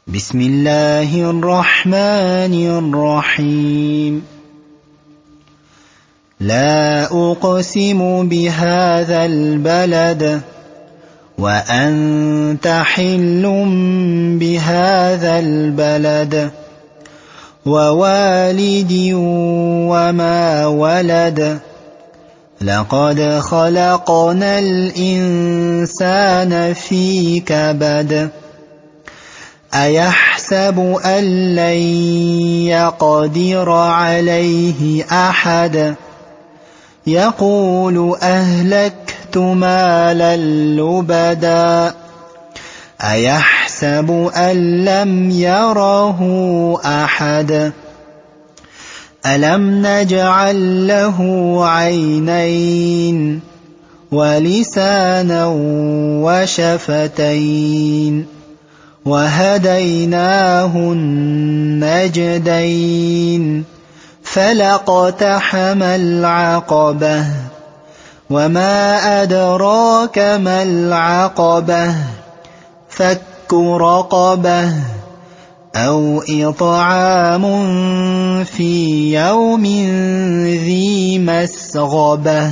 بسم الله الرحمن الرحيم. لا أقسم بهذا البلد وأنت حل بهذا البلد ووالد وما ولد لقد خلقنا الإنسان في كبد أيحسب أن لن يقدر عليه أحد يقول أهلكت مالا لبدا أيحسب أن لم يره أحد ألم نجعل له عينين ولسانا وشفتين وهديناه النجدين فلاقتحم العقبة وما أدراك ما العقبة فك رقبة أو إطعام في يوم ذي مسغبة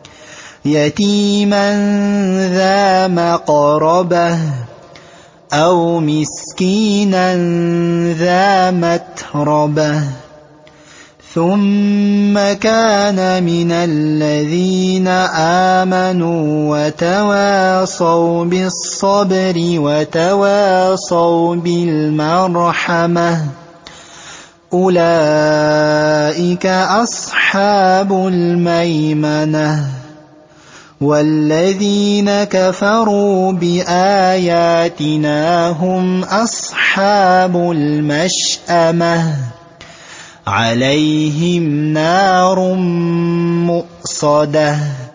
يتيما ذا مقربة أو مسكينا ذا متربة ثم كان من الذين آمنوا وتواصوا بالصبر وتواصوا بالمرحمة أولئك أصحاب الميمنة والذين كفروا بآياتنا هم أصحاب المشأمة عليهم نار مؤصدة